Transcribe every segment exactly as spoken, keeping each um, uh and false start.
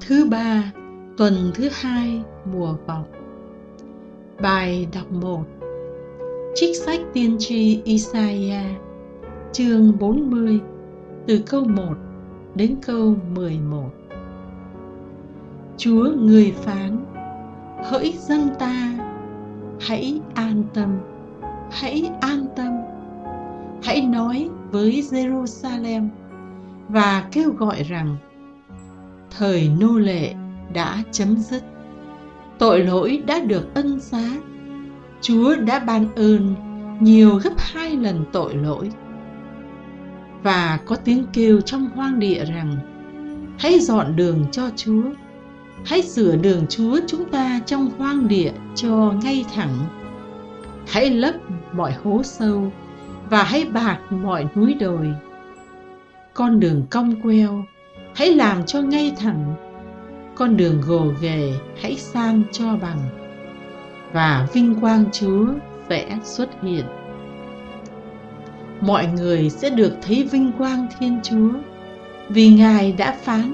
thứ ba, tuần thứ hai mùa vọng. Bài đọc một. Trích sách tiên tri Isaiah, chương bốn mươi, từ câu một đến câu mười một. Chúa người phán: hỡi dân ta, hãy an tâm, hãy an tâm. Hãy nói với Jerusalem và kêu gọi rằng: thời nô lệ đã chấm dứt, tội lỗi đã được ân xá. Chúa đã ban ơn nhiều gấp hai lần tội lỗi. Và có tiếng kêu trong hoang địa rằng: hãy dọn đường cho Chúa, hãy sửa đường Chúa chúng ta trong hoang địa cho ngay thẳng. Hãy lấp mọi hố sâu và hãy bạt mọi núi đồi. Con đường cong queo hãy làm cho ngay thẳng, con đường gồ ghề hãy san cho bằng, và vinh quang Chúa sẽ xuất hiện. Mọi người sẽ được thấy vinh quang Thiên Chúa, vì Ngài đã phán.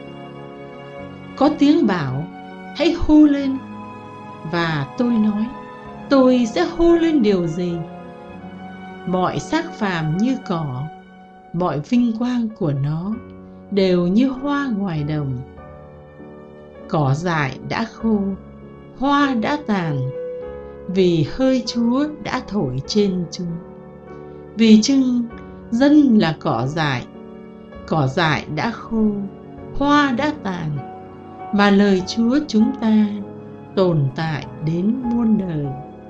Có tiếng bảo: hãy hô lên. Và tôi nói: tôi sẽ hô lên điều gì? Mọi xác phàm như cỏ, mọi vinh quang của nó đều như hoa ngoài đồng. Cỏ dại đã khô, hoa đã tàn, vì hơi Chúa đã thổi trên chúng. Vì chưng dân là cỏ dại, cỏ dại đã khô, hoa đã tàn, mà lời Chúa chúng ta tồn tại đến muôn đời.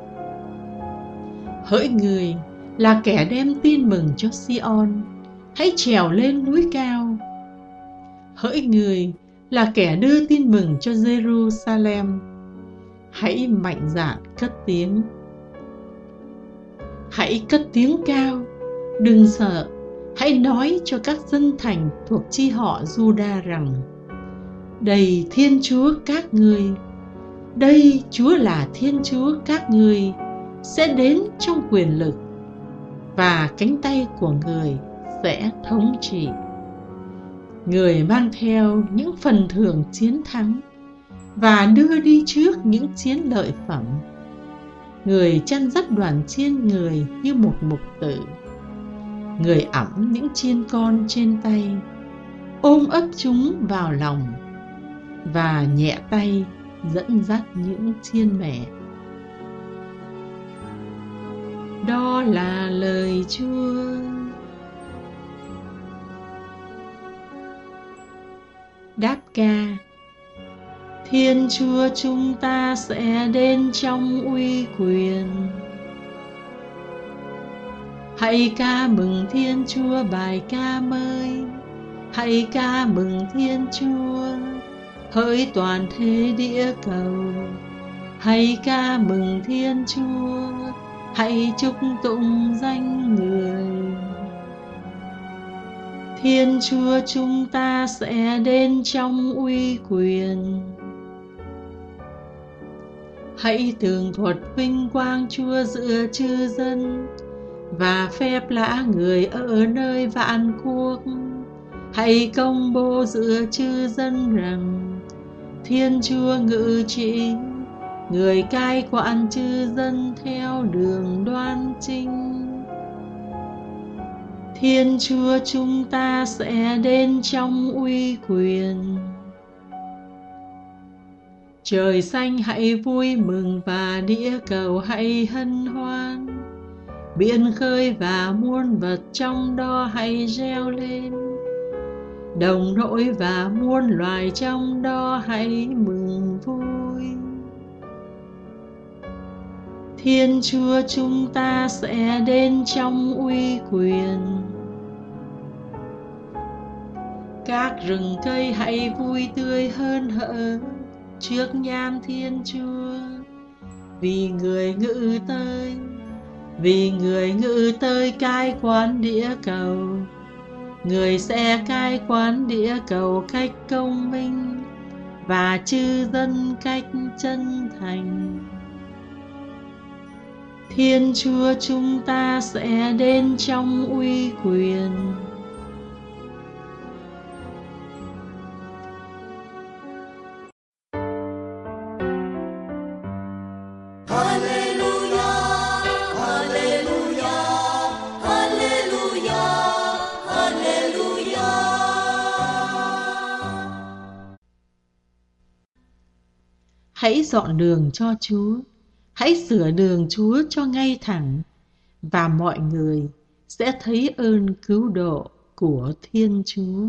Hỡi người là kẻ đem tin mừng cho Sion, hãy trèo lên núi cao. Hỡi người là kẻ đưa tin mừng cho Jerusalem, hãy mạnh dạn cất tiếng. Hãy cất tiếng cao, đừng sợ. Hãy nói cho các dân thành thuộc chi họ Juda rằng: đây Thiên Chúa các ngươi, đây Chúa là Thiên Chúa các ngươi, sẽ đến trong quyền lực, và cánh tay của người sẽ thống trị. Người mang theo những phần thưởng chiến thắng và đưa đi trước những chiến lợi phẩm. Người chăn dắt đoàn chiên người như một mục tử. Người ẵm những chiên con trên tay, ôm ấp chúng vào lòng, và nhẹ tay dẫn dắt những chiên mẹ. Đó là lời Chúa. Đáp ca. Thiên Chúa chúng ta sẽ đến trong uy quyền. Hãy ca mừng Thiên Chúa bài ca mới. Hãy ca mừng Thiên Chúa, hỡi toàn thế địa cầu. Hãy ca mừng Thiên Chúa, hãy chúc tụng danh Người. Thiên Chúa chúng ta sẽ đến trong uy quyền. Hãy tường thuật vinh quang Chúa giữa chư dân, và phép lạ Người ở nơi vạn quốc. Hãy công bố giữa chư dân rằng: Thiên Chúa ngự trị, Người cai quản chư dân theo đường đoan chính. Thiên Chúa chúng ta sẽ đến trong uy quyền. Trời xanh hãy vui mừng và địa cầu hãy hân hoan. Biển khơi và muôn vật trong đó hãy reo lên. Đồng nội và muôn loài trong đó hãy mừng vui. Thiên Chúa chúng ta sẽ đến trong uy quyền. Các rừng cây hãy vui tươi hơn hở trước nhan Thiên Chúa, vì Người ngự tới, vì Người ngự tới cai quản địa cầu. Người sẽ cai quản địa cầu cách công minh, và chư dân cách chân thành. Thiên Chúa chúng ta sẽ đến trong uy quyền. Hãy dọn đường cho Chúa, hãy sửa đường Chúa cho ngay thẳng, và mọi người sẽ thấy ơn cứu độ của Thiên Chúa.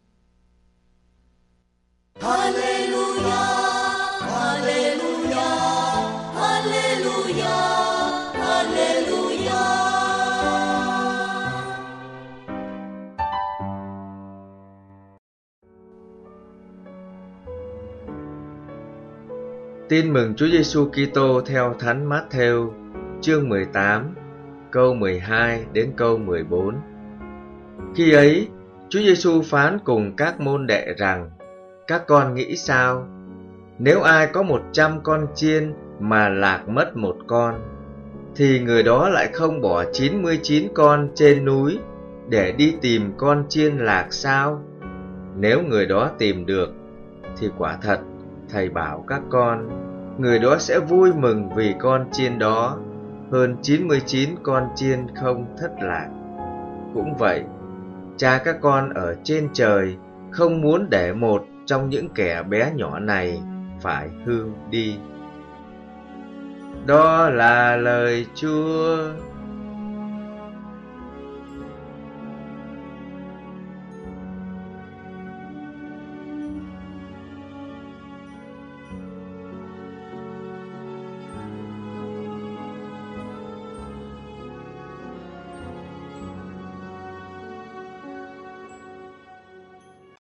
Hallelujah, hallelujah, hallelujah, hallelujah. Tin mừng Chúa Giêsu Kitô theo Thánh Mát-thêu, chương mười tám, câu mười hai đến câu mười bốn. Khi ấy, Chúa Giêsu phán cùng các môn đệ rằng: Các con nghĩ sao? Nếu ai có một trăm con chiên mà lạc mất một con, thì người đó lại không bỏ chín mươi chín con trên núi để đi tìm con chiên lạc sao? Nếu người đó tìm được, thì quả thật Thầy bảo các con, người đó sẽ vui mừng vì con chiên đó hơn chín mươi chín con chiên không thất lạc. Cũng vậy, Cha các con ở trên trời không muốn để một trong những kẻ bé nhỏ này phải hư đi. Đó là lời Chúa.